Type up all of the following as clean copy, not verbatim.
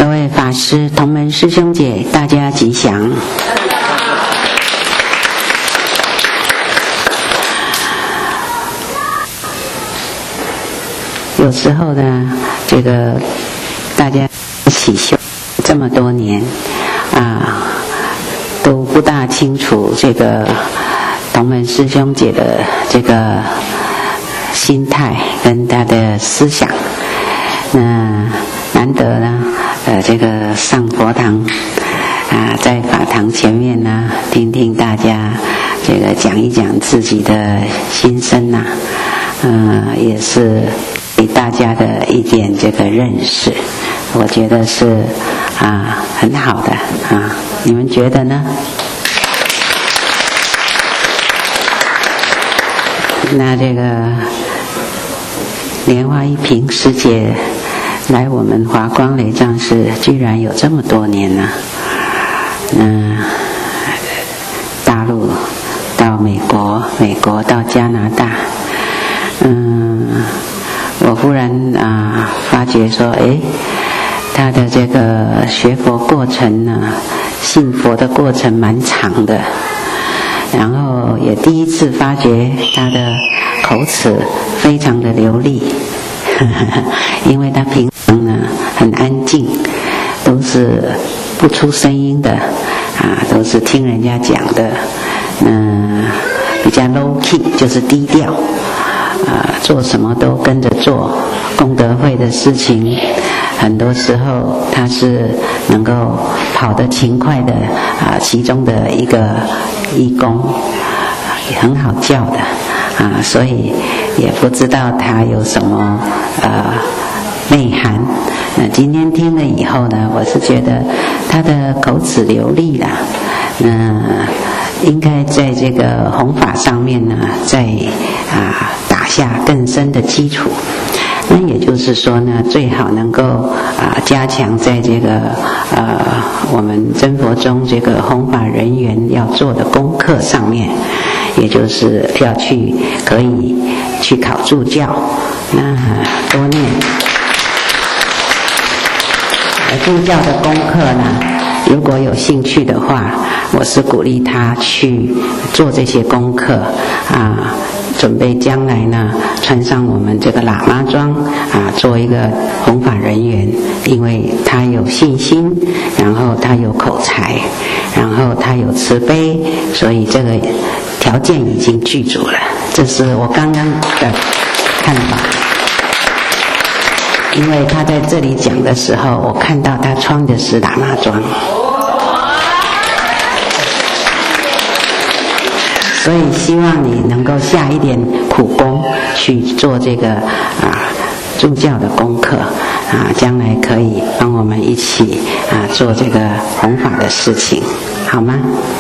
各位法师、同门师兄姐，大家吉祥。有时候呢，这个大家一起修这么多年都不大清楚这个同门师兄姐的这个心态跟他的思想。那难得呢，这个上佛堂在法堂前面呢，听听大家这个讲一讲自己的心声呐，也是给大家的一点这个认识，我觉得是很好的你们觉得呢？那这个莲花一萍师姐来我们华光雷藏寺居然有这么多年了，大陆到美国，美国到加拿大，我忽然发觉说，他的这个学佛过程呢，信佛的过程蛮长的，然后也第一次发觉他的口齿非常的流利，因为他平常呢很安静，都是不出声音的都是听人家讲的，比较 low key， 就是低调做什么都跟着做，功德会的事情很多时候他是能够跑得勤快的其中的一个义工，也很好叫的所以也不知道他有什么内涵。今天听了以后呢，我是觉得他的口齿流利啦，应该在这个弘法上面呢，再打下更深的基础。那也就是说呢，最好能够加强在这个我们真佛中这个弘法人员要做的功课上面，也就是可以去考助教，多念助教的功课呢，如果有兴趣的话，我是鼓励他去做这些功课准备将来呢穿上我们这个喇嘛装做一个弘法人员，因为他有信心，然后他有口才，然后他有慈悲，所以这个条件已经具足了。这是我刚刚的看法。因为他在这里讲的时候，我看到他穿的是喇嘛装，所以希望你能够下一点苦功去做这个助教的功课将来可以帮我们一起做这个弘法的事情，好吗？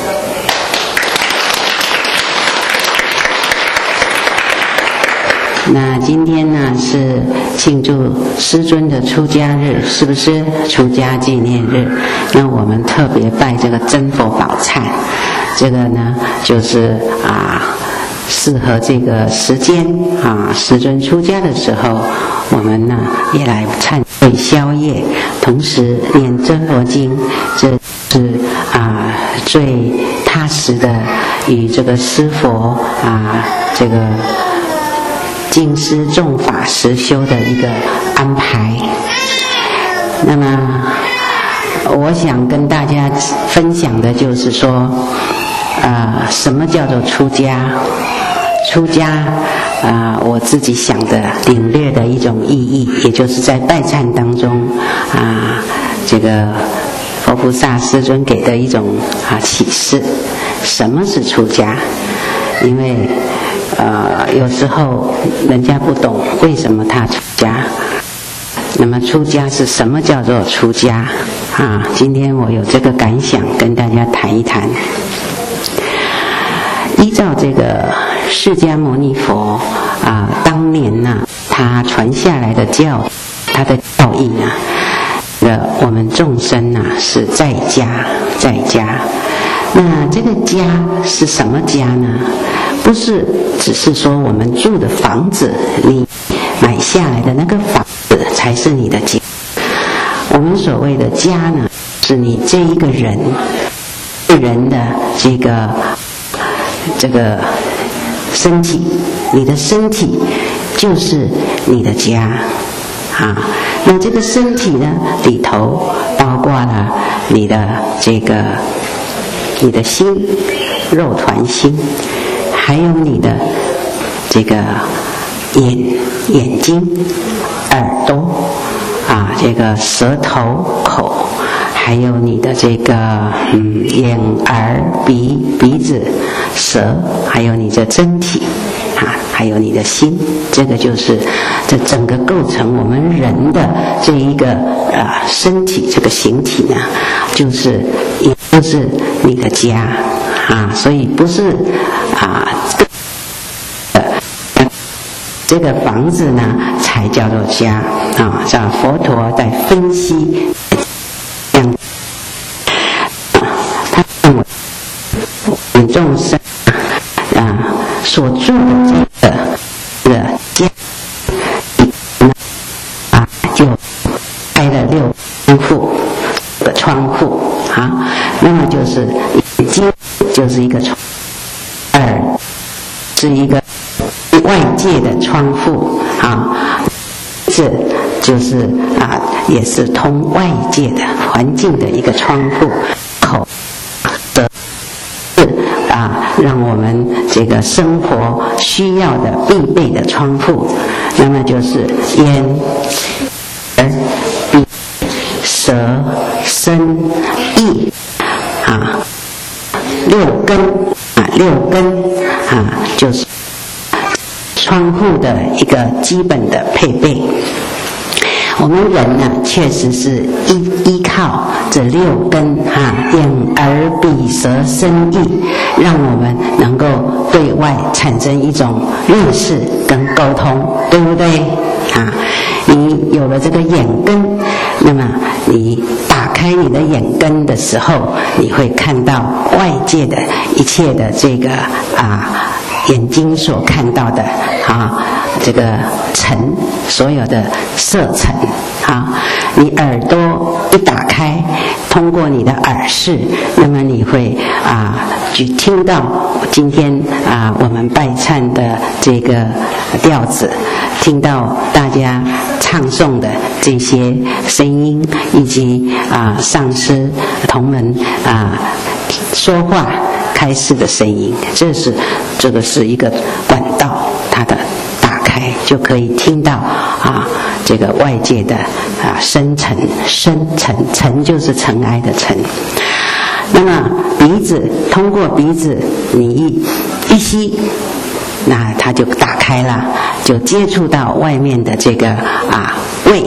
那今天呢是庆祝师尊的出家日，是不是出家纪念日？那我们特别拜这个真佛宝忏，这个呢就是适合这个时间师尊出家的时候，我们呢也来忏悔消业，同时念真佛经，这是最踏实的与这个师佛这个敬师重法实修的一个安排。那么我想跟大家分享的就是说什么叫做出家？出家我自己想的领略的一种意义，也就是在拜忏当中这个佛菩萨师尊给的一种启示。什么是出家？因为有时候人家不懂为什么他出家。那么出家是什么叫做出家今天我有这个感想跟大家谈一谈。依照这个释迦牟尼佛当年呢他传下来的他的教义呢，我们众生是在家。那这个家是什么家呢？不是只是说我们住的房子，你买下来的那个房子才是你的家。 我们所谓的家呢，是你这一个人的这个身体，你的身体就是你的家啊。那这个身体呢里头包括了你的心，肉团心，还有你的这个眼睛、耳朵啊，这个舌头、口，还有你的这个眼、耳、鼻子、舌，还有你的身体啊，还有你的心，这个就是这整个构成我们人的这一个身体，这个形体呢，也就是你的家啊，所以不是这个房子呢才叫做家啊。这佛陀在分析他认为我们众生所住的这个家就开了6户的窗户啊，那么就是眼睛就是一个窗，耳是一个外界的窗户啊，这就是也是通外界的环境的一个窗户，口的让我们这个生活需要的必备的窗户，那么就是眼、耳、鼻、舌、身、意6根就是窗户的一个基本的配备。我们人呢，确实是依靠这6根眼、耳、鼻、舌、身、意，让我们能够对外产生一种认识跟沟通，对不对你有了这个眼根，那么你打开你的眼根的时候，你会看到外界的一切的这个眼睛所看到的这个尘，所有的色尘你耳朵一打开，通过你的耳饰，那么你会去听到今天我们拜忏的这个调子，听到大家唱诵的这些声音，以及上师同门说话开示的声音，这个是一个管道，它的打开就可以听到这个外界的深沉，尘就是尘埃的尘。那么鼻子，通过鼻子你一吸，那它就打开了，就接触到外面的这个味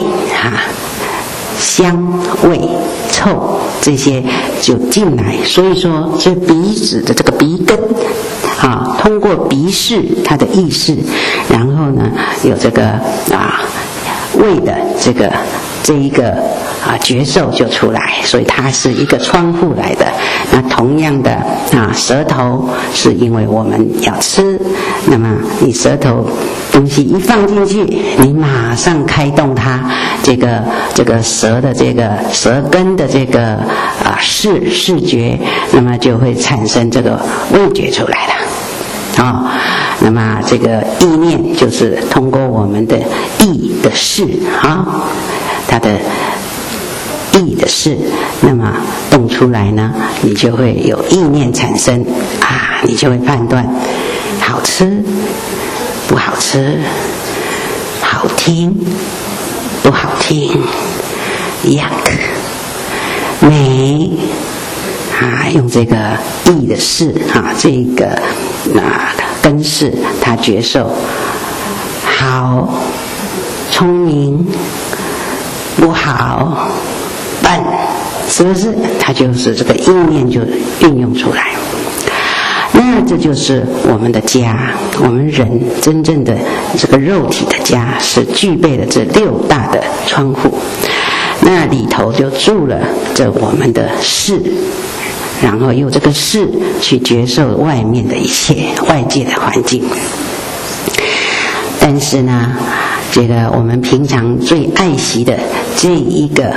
香味臭这些就进来。所以说这鼻子的这个鼻根通过鼻识它的意识，然后呢有这个味的这一个觉受就出来，所以它是一个窗户来的。那同样的舌头是因为我们要吃，那么你舌头东西一放进去，你马上开动它这个舌的这个舌根的这个视觉，那么就会产生这个味觉出来了。那么这个意念就是通过我们的意的识它的意的识，那么动出来呢，你就会有意念产生你就会判断好吃不好吃，好听不好听，yuck美用这个意的识这个根识，它觉受好聪明不好笨，是不是？它就是这个意念就运用出来。那这就是我们的家，我们人真正的这个肉体的家，是具备了这6大的窗户，那里头就住了这我们的识，然后用这个识去觉受外面的一切外界的环境。但是呢，这个我们平常最爱惜的这一个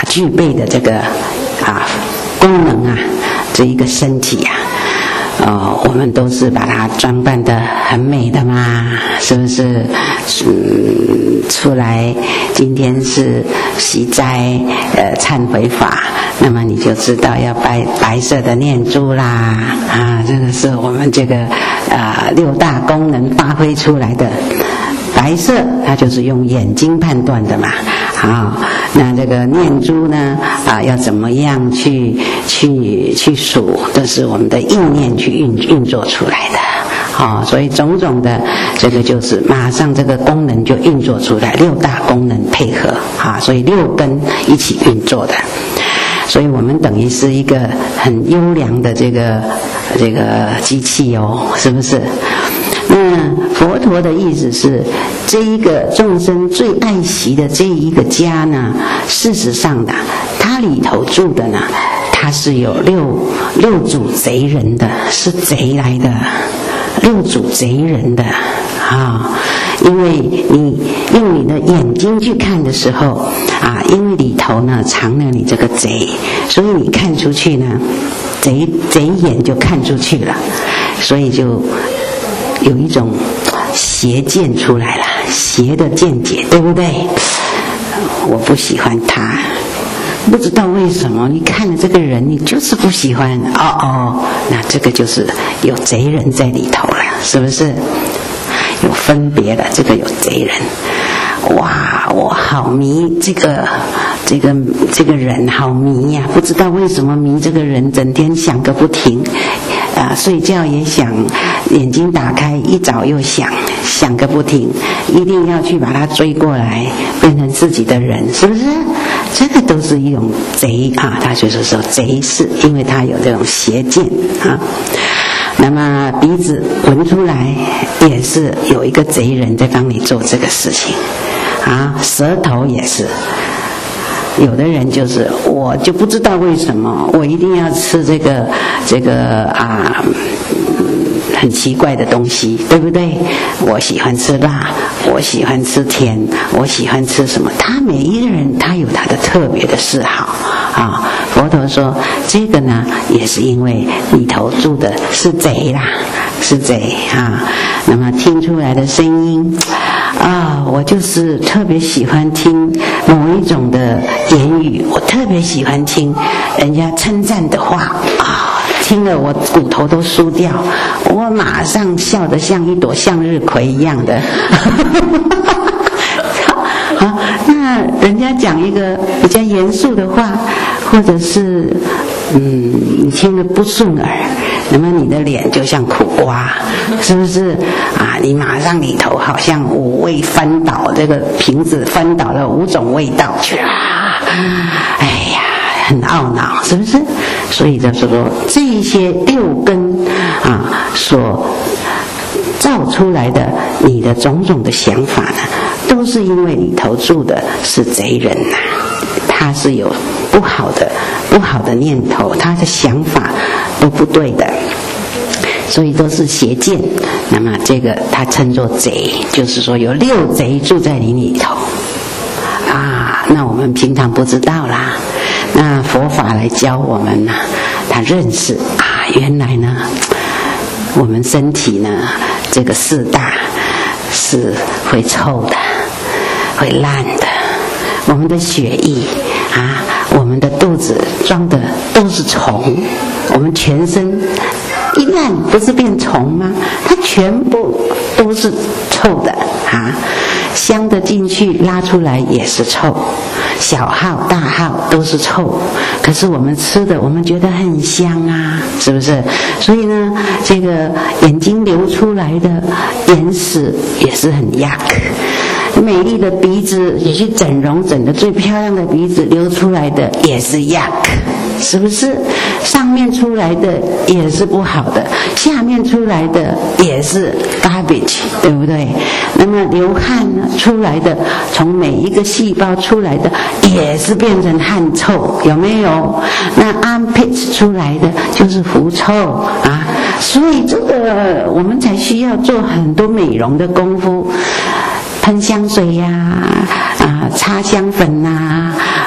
具备的这个功能啊，这一个身体啊。我们都是把它装扮得很美的嘛，是不是？出来今天是息斋忏悔法，那么你就知道要白色的念珠啦，这个是我们这个六大功能发挥出来的。白色它就是用眼睛判断的嘛，那这个念珠呢要怎么样去数，这是我们的意念去运作出来的，所以种种的这个就是马上这个功能就运作出来，六大功能配合所以六根一起运作的，所以我们等于是一个很优良的这个机器是不是？那佛陀的意思是，这一个众生最爱惜的这一个家呢，事实上呢，它里头住的呢，它是有六组贼人的，是贼来的，六组贼人的因为你用你的眼睛去看的时候因为里头呢藏了你这个贼，所以你看出去呢，贼眼就看出去了，所以就有一种邪见出来了，邪的见解，对不对？我不喜欢他，不知道为什么，你看了这个人，你就是不喜欢。那这个就是有贼人在里头了，是不是？有分别了，这个有贼人。哇，我好迷这个人，好迷呀！不知道为什么迷这个人，整天想个不停。睡觉也想，眼睛打开一早又想个不停，一定要去把他追过来，变成自己的人，是不是？这个都是一种贼他就是说贼是因为他有这种邪见那么鼻子闻出来也是有一个贼人在帮你做这个事情舌头也是。有的人就是我就不知道为什么我一定要吃这个很奇怪的东西，对不对？我喜欢吃辣，我喜欢吃甜，我喜欢吃什么？他每一个人他有他的特别的嗜好佛陀说这个呢也是因为里头住的是贼啦，是贼那么听出来的声音我就是特别喜欢听某一种的言语，我特别喜欢听人家称赞的话听了我骨头都酥掉，我马上笑得像一朵向日葵一样的那人家讲一个比较严肃的话，或者是你听了不顺耳，那么你的脸就像苦瓜，是不是你马上里头好像五味翻倒，这个瓶子翻倒了5种味道哎呀很懊恼，是不是？所以就是说这一些六根所造出来的你的种种的想法呢，都是因为里头住的是贼人他是有不好的念头，他的想法都不对的，所以都是邪见。那么这个他称作贼，就是说有六贼住在你里头那我们平常不知道啦，那佛法来教我们呢，他认识原来呢我们身体呢这个四大是会臭的，会烂的，我们的血液我们的肚子装的都是虫，我们全身一烂不是变虫吗？它全部都是臭的香的进去拉出来也是臭，小号大号都是臭，可是我们吃的我们觉得很香是不是？所以呢这个眼睛流出来的眼屎也是很yuck，美丽的鼻子也去整容，整得最漂亮的鼻子流出来的也是yuck，是不是？上面出来的也是不好的，下面出来的也是 garbage， 对不对？那么流汗出来的，从每一个细胞出来的也是变成汗臭，有没有？那 armpit 出来的就是狐臭所以这个我们才需要做很多美容的功夫，喷香水擦香粉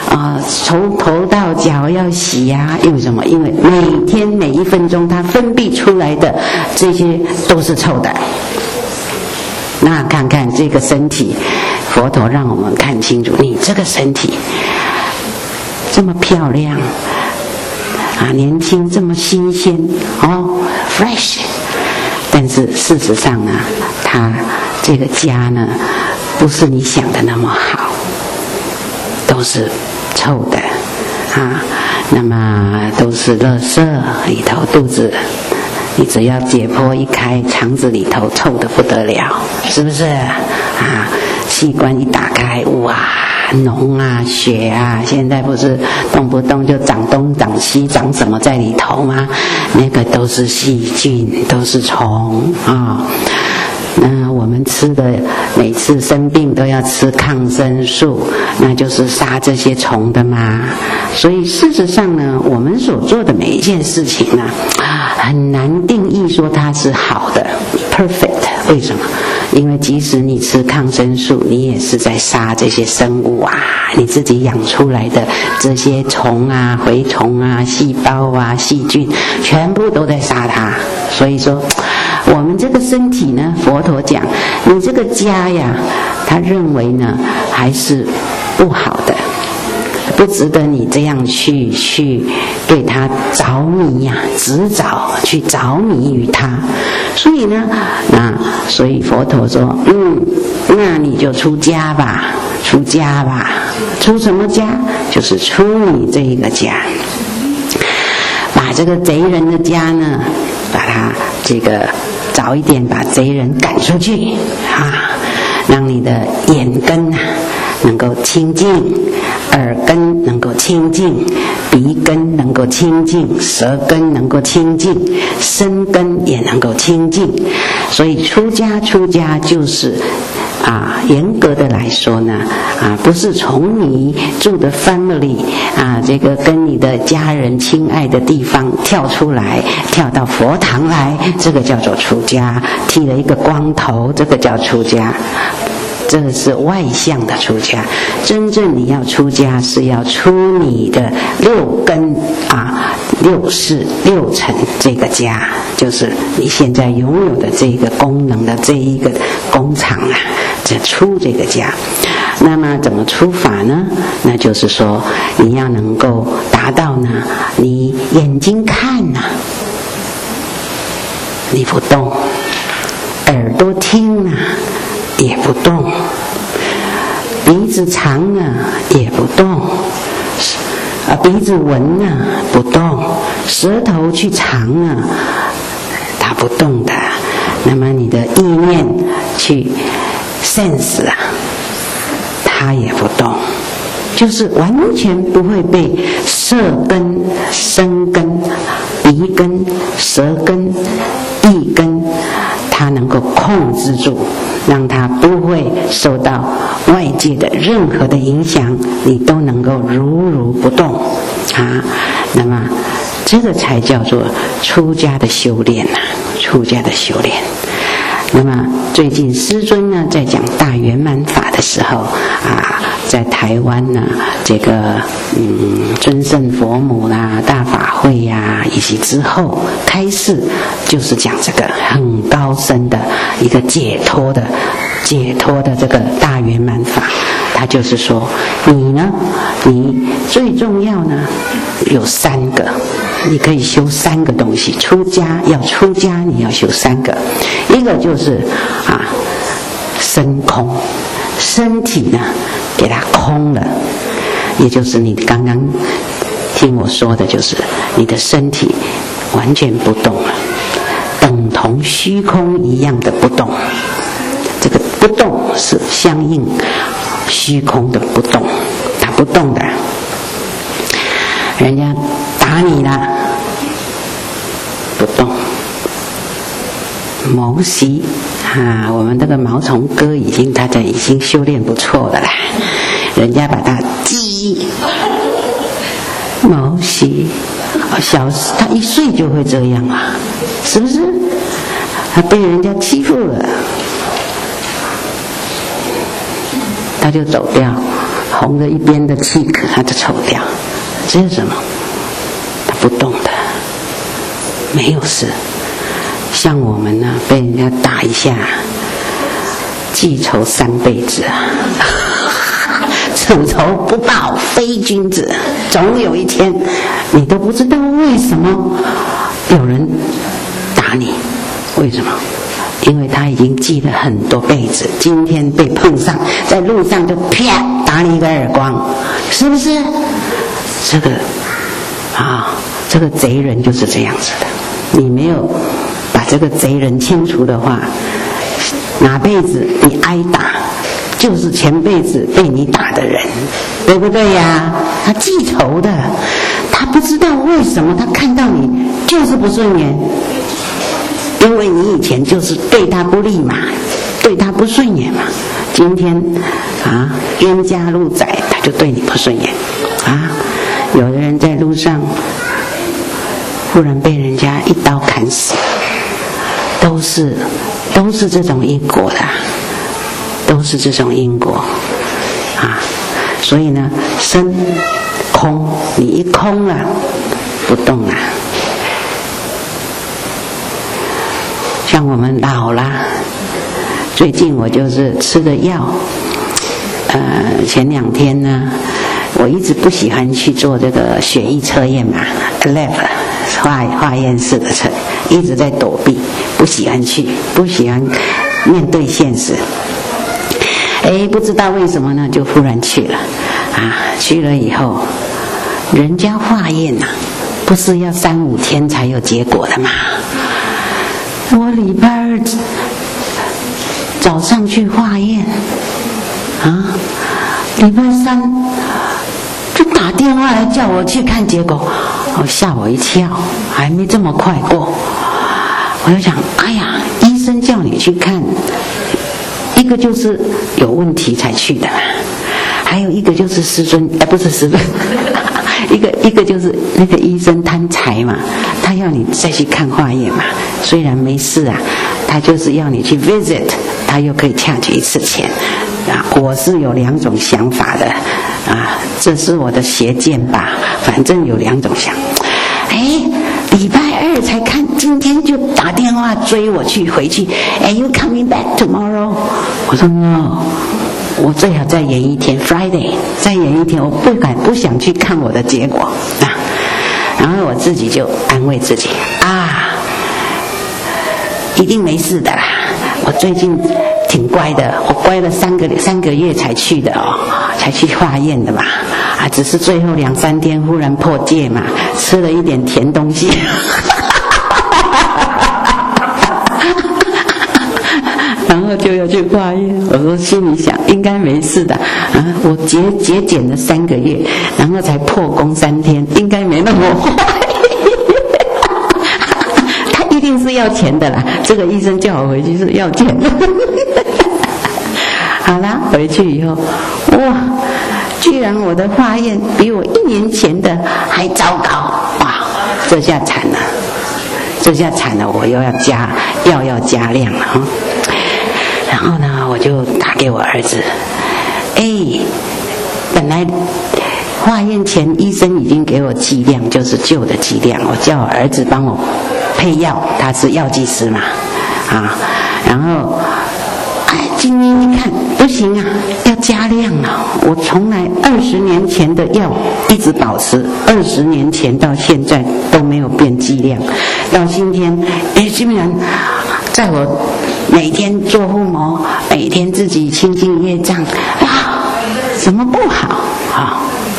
从头到脚要洗呀，因为什么？因为每天每一分钟它分泌出来的这些都是臭的。那看看这个身体，佛陀让我们看清楚，你这个身体这么漂亮啊，年轻这么新鲜哦 ，fresh。但是事实上呢，它这个家呢，不是你想的那么好，都是臭的啊。那么都是垃圾里头，肚子你只要解剖一开，肠子里头臭得不得了，是不是啊？器官一打开，哇，脓啊血啊，现在不是动不动就长东长西长什么在里头吗？那个都是细菌，都是虫啊。那我们吃的每次生病都要吃抗生素，那就是杀这些虫的嘛。所以事实上呢，我们所做的每一件事情呢，很难定义说它是好的 perfect。 为什么？因为即使你吃抗生素，你也是在杀这些生物啊，你自己养出来的这些虫啊、蛔虫啊、细胞啊、细菌，全部都在杀它。所以说我们这个身体呢，佛陀讲你这个家呀，他认为呢还是不好的，不值得你这样去对他着迷呀，执着去着迷于他。所以呢，所以佛陀说，那你就出家吧，出家吧。出什么家？就是出你这一个家，把这个贼人的家呢，把他这个早一点把贼人赶出去啊，让你的眼根能够清净，耳根能够清净，鼻根能够清净，舌根能够清净，身根也能够清净。所以出家就是严格的来说呢，不是从你住的 family 这个跟你的家人亲爱的地方跳出来，跳到佛堂来，这个叫做出家。剃了一个光头，这个叫出家。这个是外向的出家。真正你要出家，是要出你的六根六识六尘这个家，就是你现在拥有的这个功能的这一个工厂这出这个家。那么怎么出法呢？那就是说你要能够达到呢，你眼睛看你不动，耳朵听也不动，鼻子尝也不动，鼻子闻不动，舌头去尝它不动的。那么你的意念去 sense 它也不动，就是完全不会被色根、身根、鼻根、舌根、意根它能够控制住，让它不会受到外界的任何的影响，你都能够如不动那么这个才叫做出家的修炼出家的修炼。那么最近师尊呢在讲大圆满法的时候在台湾呢这个尊胜佛母大法会以及之后开示，就是讲这个很高深的一个解脱的这个大圆满法。他就是说你最重要呢有3个，你可以修3个东西。出家你要修3个，一个就是身空，身体呢给它空了，也就是你刚刚听我说的，就是你的身体完全不动了，等同虚空一样的不动。这个不动是相应虚空的不动，它不动的。人家打你了，不动。毛习我们这个毛虫哥已经修炼不错的啦，人家把它击毛习，他1岁就会这样是不是？他被人家欺负了，他就走掉， 红的一边的气壳它就抽掉。这是什么？它不动的，没有事。像我们呢，被人家打一下，记仇3辈子啊！此仇不报非君子，总有一天你都不知道为什么有人打你，为什么？因为他已经记了很多辈子，今天被碰上，在路上就啪打你一个耳光，是不是？这个贼人就是这样子的。你没有把这个贼人清除的话，哪辈子你挨打，就是前辈子被你打的人，对不对呀？他记仇的，他不知道为什么他看到你就是不顺眼，因为你以前就是对他不利嘛，对他不顺眼嘛。今天冤家路窄，他就对你不顺眼啊。有的人在路上忽然被人家一刀砍死，都是这种因果的，都是这种因果啊。所以呢，身空，你一空了，不动了。像我们老了，最近我就是吃的药，前2天呢，我一直不喜欢去做这个血液测验嘛 ，lab 化验室的测，一直在躲避，不喜欢去，不喜欢面对现实。不知道为什么呢，就忽然去了去了以后，人家化验不是要3、5天才有结果的嘛？我礼拜2早上去化验礼拜3就打电话来叫我去看结果，吓我一跳，还没这么快过。我就想，哎呀，医生叫你去看，一个就是有问题才去的嘛，还有一个就是师尊，不是师尊，一个就是那个医生贪财嘛，他要你再去看化验嘛，虽然没事他就是要你去 visit， 他又可以charge1次钱我是有2种想法的这是我的邪见吧，反正有2种想。礼拜2才看，今天就打电话追我去回去。You coming back tomorrow？ 我说 No， 我最好再延1天 ，Friday 再延1天，我不想去看我的结果然后我自己就安慰自己一定没事的啦。我最近挺乖的，我乖了3个月才去的才去化验的嘛只是最后2、3天忽然破戒嘛，吃了一点甜东西然后就要去化验。我说心里想应该没事的我节俭了3个月，然后才破功3天，应该没那么坏他一定是要钱的啦，这个医生叫我回去是要钱的好啦，回去以后哇，居然我的化验比我1年前的还糟糕这下惨了，我又要加量了然后呢，我就打给我儿子本来化验前医生已经给我剂量，就是旧的剂量，我叫我儿子帮我配药，他是药剂师嘛然后今天一看不行要加量我从来20年前的药一直保持，20年前到现在都没有变剂量，到今天基本上在我每天做护摩，每天自己清净业障什么不好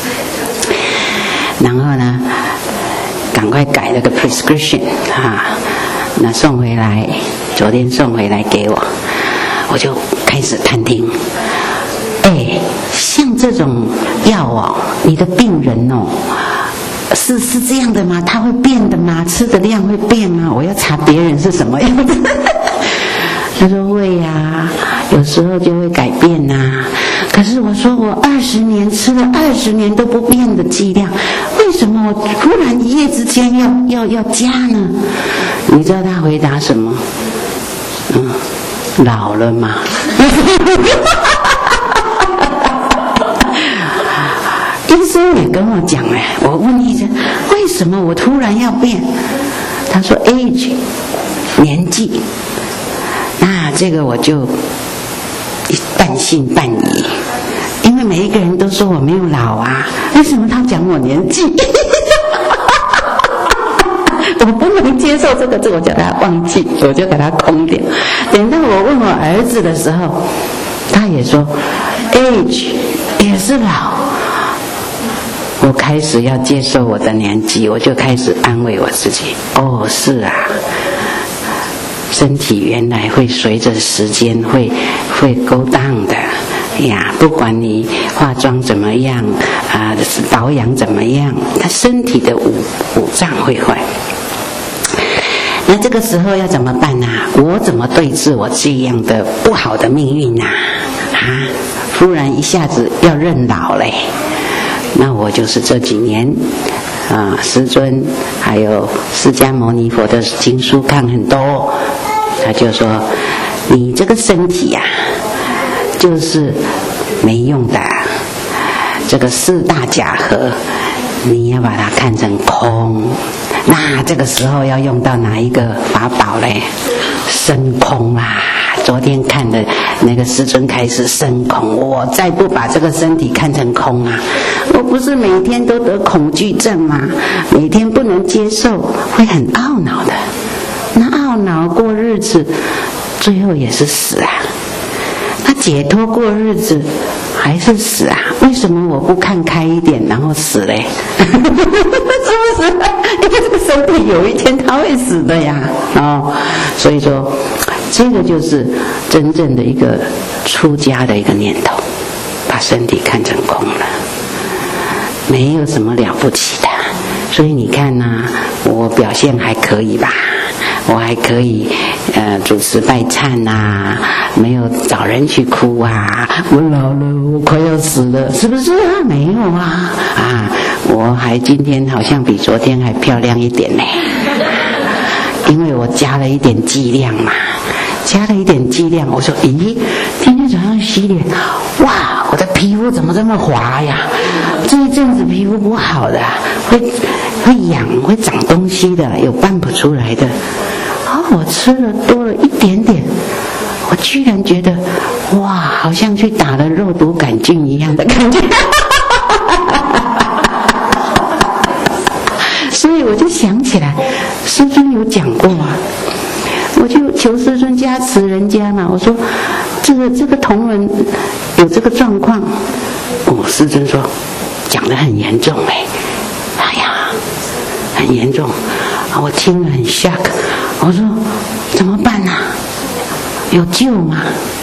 然后呢赶快改了个 prescription 那送回来，昨天送回来给我，我就开始探听像这种药你的病人是这样的吗？他会变的吗？吃的量会变吗？我要查别人是什么样子他说会有时候就会改变可是我说我20年吃了20年都不变的剂量，为什么我突然一夜之间要加呢？你知道他回答什么？老了嘛医生也跟我讲了，我问医生为什么我突然要变，他说 age 年纪，那这个我就半信半疑，因为每一个人都说我没有老啊，为什么他讲我年纪？我不能接受这个，我叫他忘记，我就给他空掉。等到我问我儿子的时候，他也说 age 也是老。我开始要接受我的年纪，我就开始安慰我自己，哦，是啊，身体原来会随着时间会勾当的呀，不管你化妆怎么样保养怎么样，他身体的五脏会坏。那这个时候要怎么办呢？我怎么对治我这样的不好的命运呢？忽然一下子要认老嘞。那我就是这几年师尊还有释迦牟尼佛的经书看很多，他就说你这个身体就是没用的，这个四大假合你要把它看成空。那这个时候要用到哪一个法宝嘞？升空啊！昨天看的那个师尊开始升空，我再不把这个身体看成空啊，我不是每天都得恐惧症吗？每天不能接受，会很懊恼的。那懊恼过日子，最后也是死啊。那解脱过日子还是死啊？为什么我不看开一点，然后死嘞？是不是？因为这个身体有一天它会死的呀。所以说，这个就是真正的一个出家的一个念头，把身体看成空了，没有什么了不起的。所以你看我表现还可以吧？我还可以主持拜忏啊，没有找人去哭啊，我老了，我快要死了，是不是啊？没有啊，我还今天好像比昨天还漂亮一点呢，因为我加了一点剂量嘛，加了一点剂量。我说咦，今天早上洗脸，哇，我的皮肤怎么这么滑呀？这一阵子皮肤不好的，会痒，会长东西的，有办不出来的。我吃了多了一点点，我居然觉得哇，好像去打了肉毒杆菌一样的感觉。所以我就想起来，师尊有讲过我就求师尊加持人家嘛。我说这个同仁有这个状况，师尊说讲得很严重很严重我听了很 shock。我说怎么办啊？有救吗？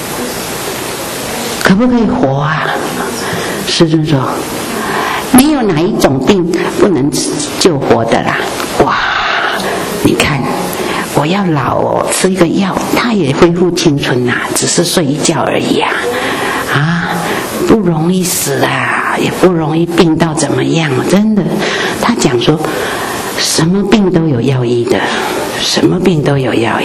可不可以活啊？师尊说没有哪一种病不能救活的啦。哇，你看我要老吃一个药它也恢复青春只是睡一觉而已不容易死也不容易病到怎么样，真的。他讲说什么病都有药医的，什么病都有药医，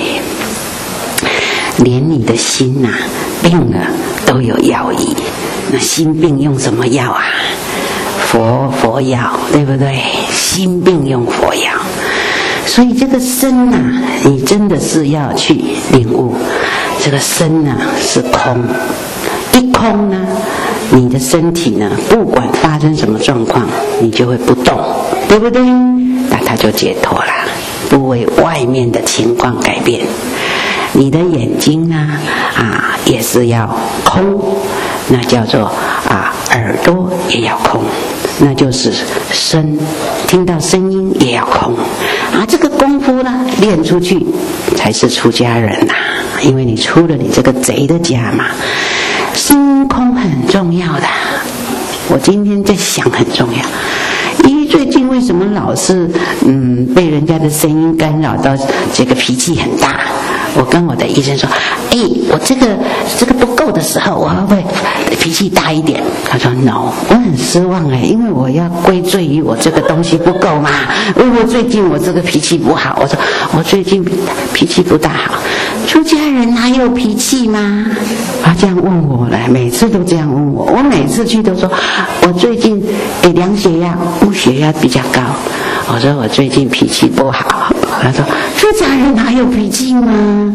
连你的心病了都有药医。那心病用什么药佛药，对不对？心病用佛药。所以这个身你真的是要去领悟，这个身是空，一空你的身体不管发生什么状况，你就会不动，对不对？那它就解脱了，不为外面的情况改变。你的眼睛也是要空，那叫做耳朵也要空，那就是声，听到声音也要空这个功夫练出去才是出家人因为你出了你这个贼的家嘛。声音空很重要的，我今天在想很重要。最近为什么老是被人家的声音干扰到这个脾气很大？我跟我的医生说我这个不够的时候，我会不会脾气大一点？他说 no， 我很失望因为我要归罪于我这个东西不够嘛。因为最近我这个脾气不好，我说我最近脾气不大好。出家人哪有脾气吗？他这样问我每次都这样问我，我每次去都说我最近量血压，血压比较高。我说我最近脾气不好。他说出家人哪有脾气吗？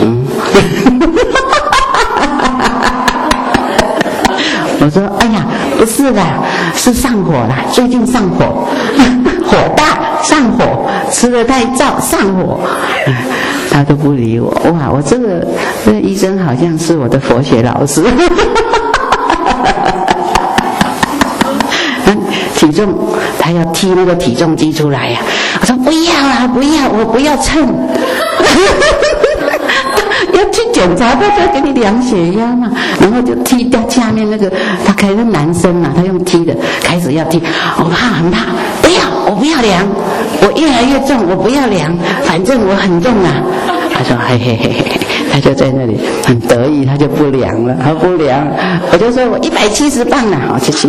我说哎呀，不是的，是上火啦，最近上火，火大上火，吃得太燥上火。他都不理我。哇，我这个医生好像是我的佛学老师。体重他要踢那个体重机出来呀，我说不要啦，不要，我不要称。要去检查，他就给你量血压嘛，然后就踢掉下面那个，他可能男生嘛，他用踢的，开始要踢，我怕很怕，不要，我不要量，我越来越重，我不要量，反正我很重啊。他说嘿嘿嘿嘿，他就在那里很得意，他就不量了，他不量，我就说我170磅了，我去去。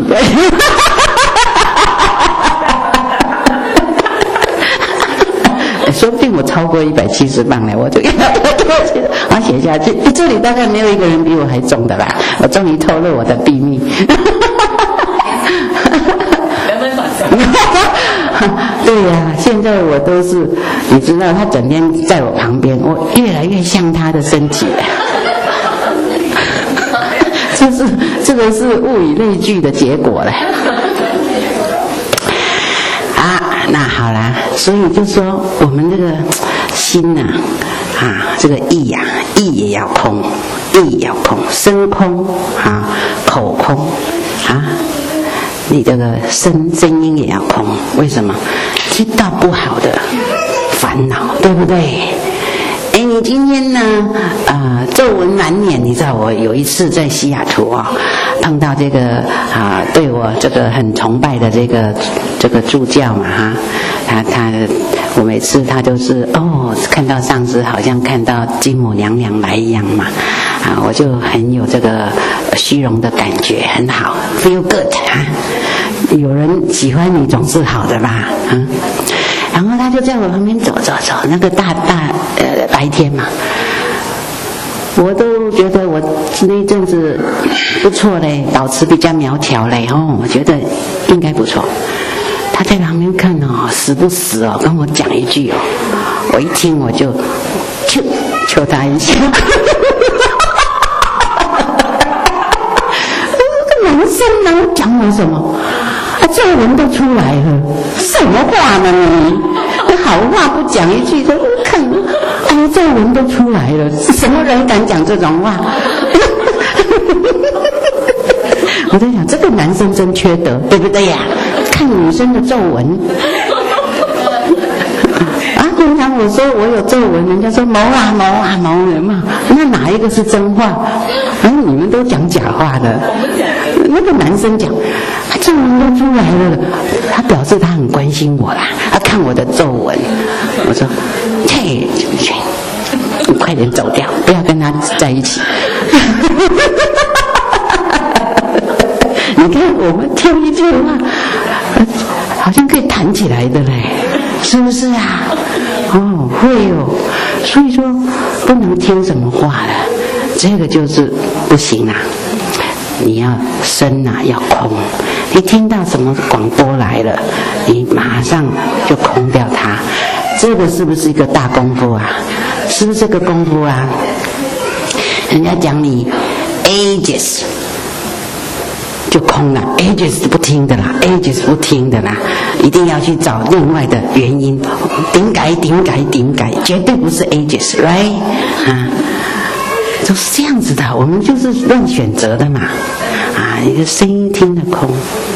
说不定我超过170磅了，我就我写下去。这里大概没有一个人比我还重的啦，我终于透露我的秘密。对呀，现在我都是，你知道，他整天在我旁边，我越来越像他的身体了。这个是物以类聚的结果了。那好啦，所以就说我们这个心呐，这个意呀，意也要空，意也要空，身空口空你这个声音也要空。为什么？知道不好的烦恼，对不对？你今天呢皱纹满脸，你知道我有一次在西雅图碰到这个对我这个很崇拜的这个助教嘛我每次他都是看到上司好像看到金母娘娘来一样嘛我就很有这个虚荣的感觉，很好 feel good 有人喜欢你总是好的吧然后他就在我旁边走，那个大白天嘛，我都觉得我那一阵子不错嘞，保持比较苗条嘞我觉得应该不错。他在旁边看死不死跟我讲一句我一听我就求他一下。这个男生呢讲我什么？皱纹都出来了，什么话呢你？好话不讲一句，都看，皱纹都出来了，什么人敢讲这种话？我在想，这个男生真缺德，对不对呀？看女生的皱纹。通常我说我有皱纹，人家说毛人嘛，那哪一个是真话？你们都讲假话的。那个男生讲，皱纹都出来了，他表示他很关心我啦，他看我的皱纹。我说，你快点走掉，不要跟他在一起。你看我们挑一句话，好像可以谈起来的嘞，是不是啊？会所以说不能听什么话了，这个就是不行啦。你要身要空，你听到什么广播来了，你马上就空掉它。这个是不是一个大功夫啊？是不是这个功夫啊？人家讲你 ages 就空了 ，ages 不听的啦 ，ages 不听的啦，一定要去找另外的原因，顶改，绝对不是 ages，right 就是这样子的，我们就是乱选择的嘛，一个声音听得空，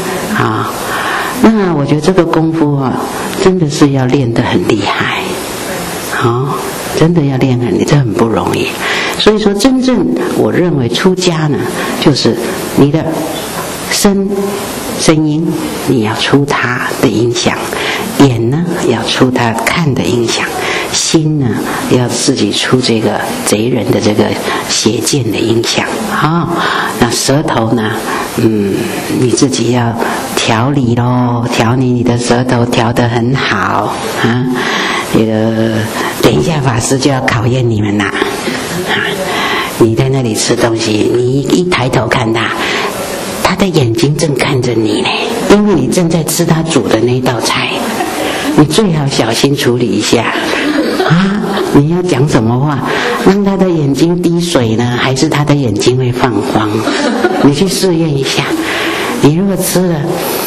那我觉得这个功夫真的是要练得很厉害，真的要练很厉害，这很不容易。所以说，真正我认为出家呢，就是你的声音，你要出它的影响；眼呢，要出它看的影响；心呢，要自己出这个贼人的这个邪见的影响。那舌头呢，你自己要调理咯，调理你的舌头调得很好这个等一下法师就要考验你们啦。你在那里吃东西，你一抬头看他的眼睛正看着你呢， 因为你正在吃他煮的那道菜，你最好小心处理一下啊！你要讲什么话，让他的眼睛滴水呢，还是他的眼睛会放光？你去试验一下。你如果吃了，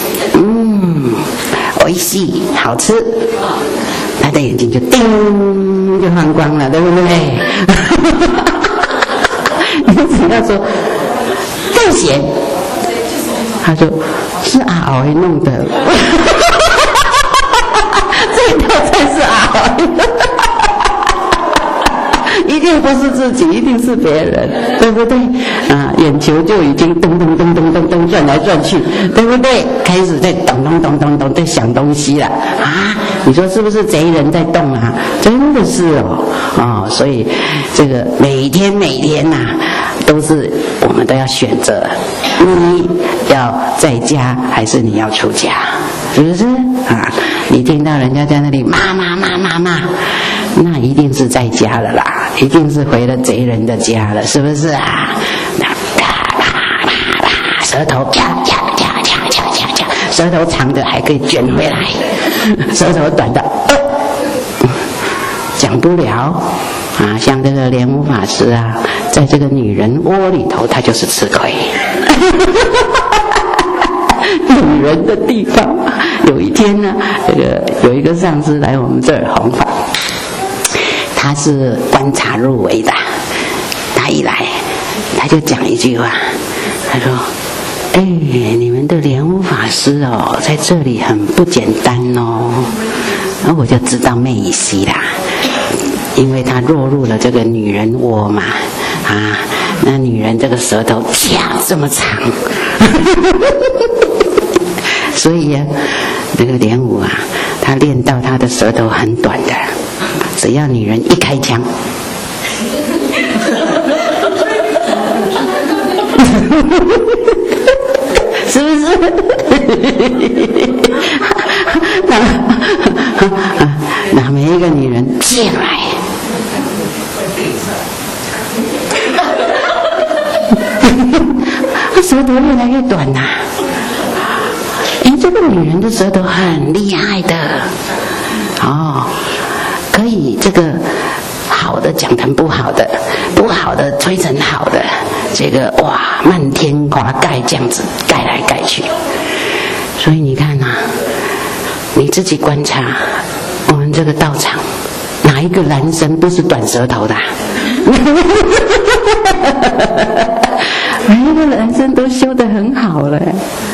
美味しい，好吃，他的眼睛就叮就放光了，对不对？你只要说更咸，他说是阿熬弄的，这道菜是阿熬，一定不是自己，一定是别人，对不对？啊，眼球就已经咚咚咚咚咚咚转来转去，对不对？开始在咚咚咚咚咚在想东西了啊！你说是不是贼人在动啊？真的是哦，所以这个每天呐，都是我们都要选择，你要在家还是你要出家，是不是啊？你听到人家在那里骂，那一定是在家了啦，一定是回了贼人的家了，是不是啊？舌头舌头长的还可以卷回来，舌头短的讲不了啊。像这个莲武法师啊，在这个女人窝里头，他就是吃亏。女人的地方，有一天呢，有一个上师来我们这儿弘法，他是观察入围的，他一来他就讲一句话，他说你们的莲武法师哦，在这里很不简单哦。然后我就知道妹一西啦，因为他落入了这个女人窝嘛，啊，那女人这个舌头这么长，所以呀，这个莲武啊，他练到他的舌头很短的，只要女人一开枪。是不是？那每一个女人进来，舌头越来越短呐。这个女人的舌头很厉害的哦，可以这个好的讲成不好的，不好的吹成好的，这个哇漫天华盖这样子盖来盖去。所以你看啊，你自己观察我们这个道场，哪一个男生不是短舌头的每一个男生都修得很好了，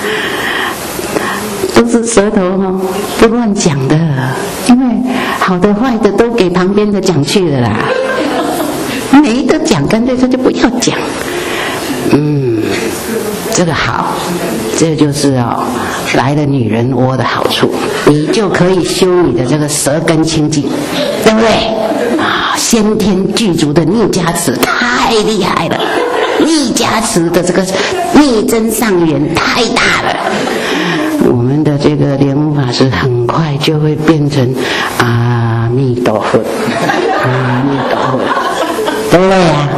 都是舌头不乱讲的，因为好的坏的都给旁边的讲去了啦，没得讲，干脆他就不要讲。这个好，这就是来了女人窝的好处，你就可以修你的这个舌根清净，对不对啊？先天具足的逆加持太厉害了，逆加持的这个逆增上缘太大了。我们的这个莲武法师很快就会变成阿弥陀佛，阿弥陀佛，对不对呀？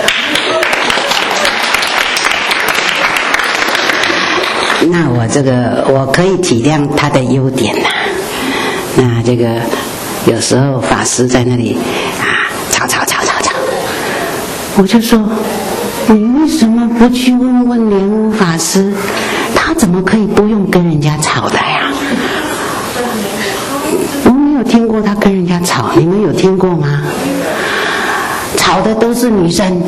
那我可以体谅他的优点呐。那这个有时候法师在那里吵，我就说你为什么不去问问莲武法师，他怎么可以不用跟人家吵的呀？我没有听过他跟人家吵，你们有听过吗？吵的都是女生，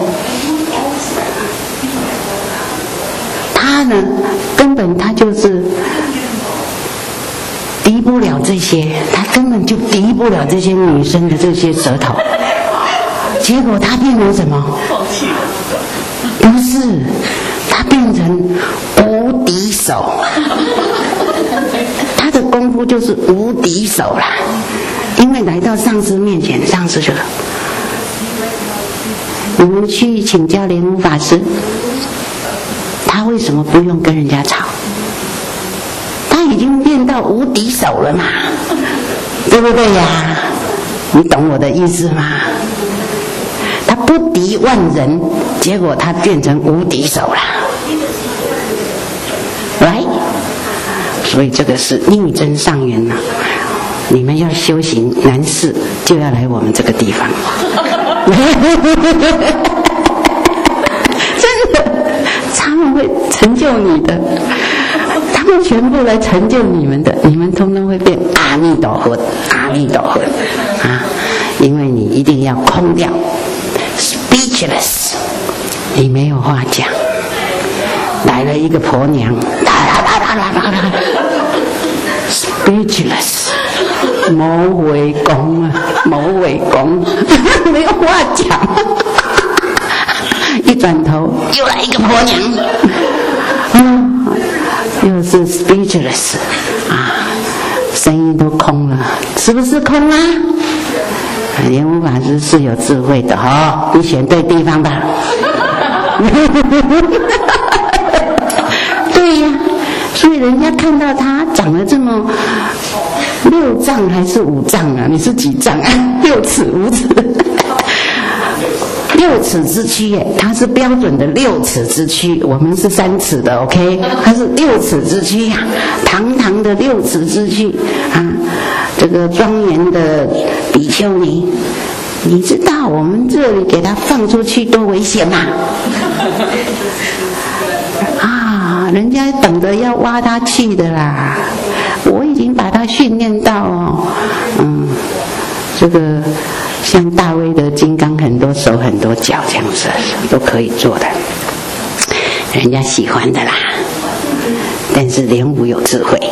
他呢根本他就是敌不了这些，他根本就敌不了这些女生的这些舌头，结果他变成什么？不是，他变成无敌手，他的功夫就是无敌手啦。因为来到上师面前，上师就说：“你们去请教莲武法师，他为什么不用跟人家吵？他已经练到无敌手了嘛，对不对呀？你懂我的意思吗？他不敌万人，结果他变成无敌手了。来， 所以这个是逆增上缘呐。你们要修行难事，就要来我们这个地方。真的，他们会成就你的，他们全部来成就你们的，你们通通会变阿弥陀佛，阿弥陀佛啊！因为你一定要空掉 ，speechless， 你没有话讲。来了一个婆娘，speechless， 冇回讲啊，冇回讲，没有话讲。一转头又来一个婆娘，又是 speechless 啊，声音都空了，是不是空啊？莲武法师是有智慧的哦，你选对地方吧。对呀，所以人家看到他长得这么6丈还是5丈啊？你是几丈啊？6尺5尺，6尺之躯耶，它是标准的6尺之躯，我们是3尺的 ，OK？ 它是6尺之躯呀，堂堂的6尺之躯啊，这个庄严的比丘尼，你知道我们这里给他放出去多危险吗？啊，人家等着要挖他去的啦，我已经把他训练到这个像大威德金刚，很多手很多脚这样子都可以做的，人家喜欢的啦。但是莲武有智慧，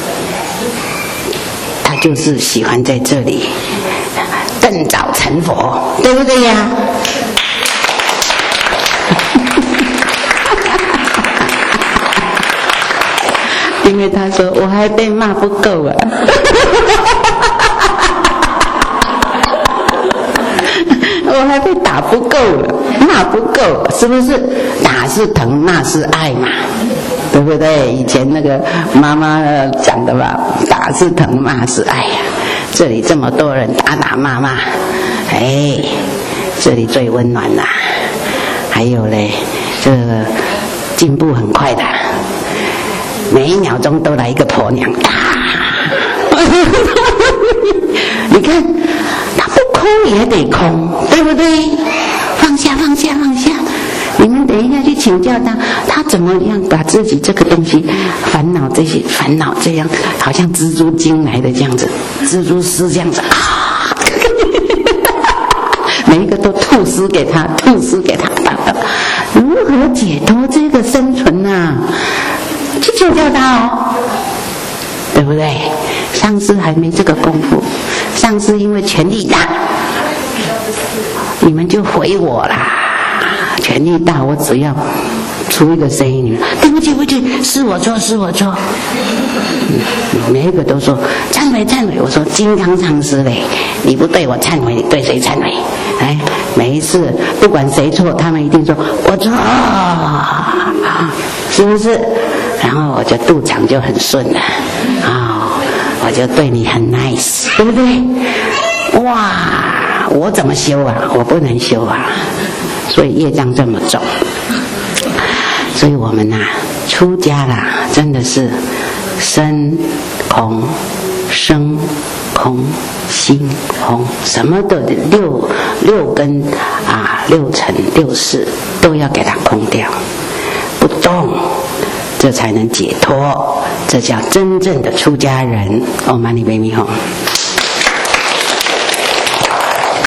他就是喜欢在这里更早成佛，对不对呀？因为他说我还被骂不够啊。我还被打不够了，骂不够，是不是？打是疼，骂是爱嘛，对不对？以前那个妈妈讲的吧，打是疼，骂是爱呀。这里这么多人打打骂骂，哎，这里最温暖啦。还有嘞，这个进步很快的，每1秒钟都来一个婆娘。你看，他不空也得空，对不对？放下，放下，放下。你们等一下去请教他，他怎么样把自己这个东西、烦恼这些烦恼这样，好像蜘蛛精来的这样子，蜘蛛丝这样子啊，每一个都吐丝给他，吐丝给他，如何解脱这个生存啊？去请教他哦，对不对？上师还没这个功夫，上师因为权力大，你们就回我啦。权力大，我只要出一个声音，对不起，对不起，是我错，是我错。每一个都说忏悔，忏悔。我说金刚上师嘞，你不对我忏悔，你对谁忏悔？哎，每一次不管谁错，他们一定说我错，是不是？然后我就肚肠就很顺了我就对你很 nice， 对不对？哇，我怎么修啊？我不能修啊，所以业障这么重。所以我们出家啦，真的是身空、生空、心空，什么都得六根6尘6识都要给它空掉，不动。这才能解脱，这叫真正的出家人。唵嘛呢叭咪吽。